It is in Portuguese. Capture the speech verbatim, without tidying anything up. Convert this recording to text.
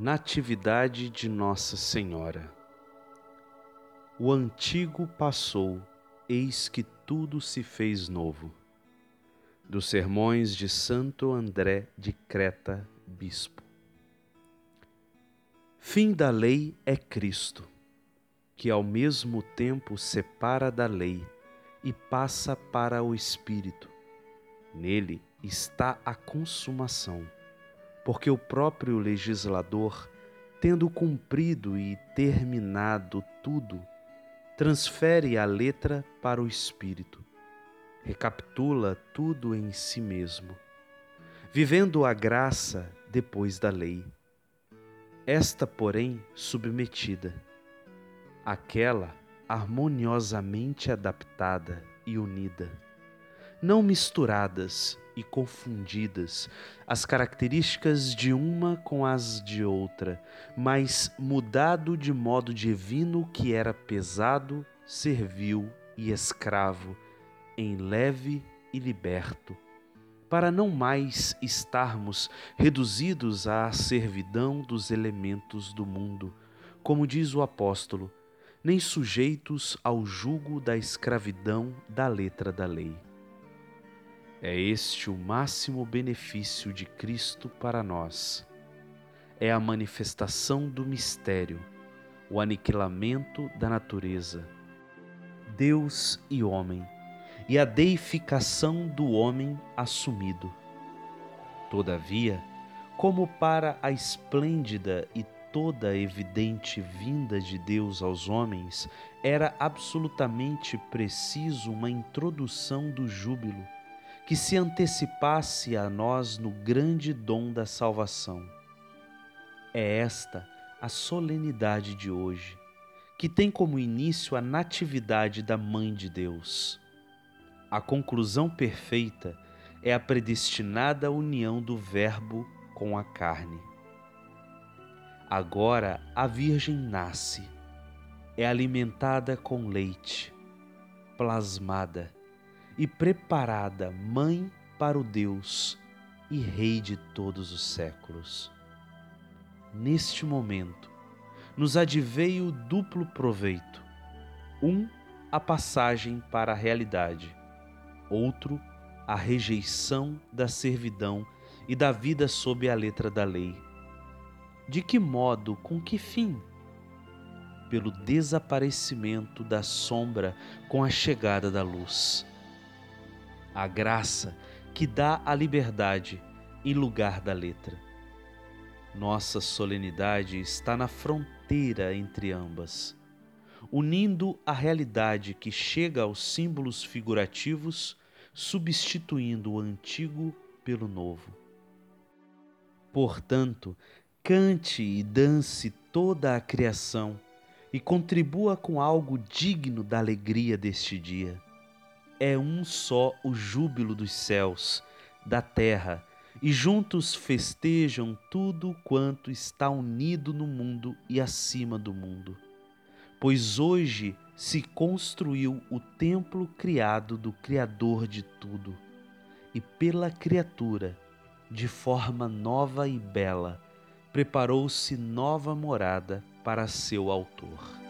Natividade de Nossa Senhora. O antigo passou, eis que tudo se fez novo. Dos Sermões de Santo André de Creta, Bispo. Fim da lei é Cristo, que ao mesmo tempo separa da lei e passa para o Espírito. Nele está a consumação, porque o próprio legislador, tendo cumprido e terminado tudo, transfere a letra para o Espírito, recapitula tudo em si mesmo, vivendo a graça depois da lei. Esta, porém, submetida, aquela harmoniosamente adaptada e unida, não misturadas e confundidas as características de uma com as de outra, mas mudado de modo divino que era pesado, servil e escravo, em leve e liberto, para não mais estarmos reduzidos à servidão dos elementos do mundo, como diz o apóstolo, nem sujeitos ao jugo da escravidão da letra da lei. É este o máximo benefício de Cristo para nós. É a manifestação do mistério, o aniquilamento da natureza, Deus e homem, e a deificação do homem assumido. Todavia, como para a esplêndida e toda evidente vinda de Deus aos homens, era absolutamente preciso uma introdução do júbilo, que se antecipasse a nós no grande dom da salvação. É esta a solenidade de hoje, que tem como início a natividade da Mãe de Deus. A conclusão perfeita é a predestinada união do Verbo com a carne. Agora a Virgem nasce, é alimentada com leite, plasmada e preparada mãe para o Deus e Rei de todos os séculos. Neste momento, nos adveio duplo proveito: um, a passagem para a realidade; outro, a rejeição da servidão e da vida sob a letra da lei. De que modo, com que fim? Pelo desaparecimento da sombra com a chegada da luz. A graça que dá a liberdade em lugar da letra. Nossa solenidade está na fronteira entre ambas, unindo a realidade que chega aos símbolos figurativos, substituindo o antigo pelo novo. Portanto, cante e dance toda a criação e contribua com algo digno da alegria deste dia. É um só o júbilo dos céus, da terra, e juntos festejam tudo quanto está unido no mundo e acima do mundo. Pois hoje se construiu o templo criado do Criador de tudo, e pela criatura, de forma nova e bela, preparou-se nova morada para seu autor.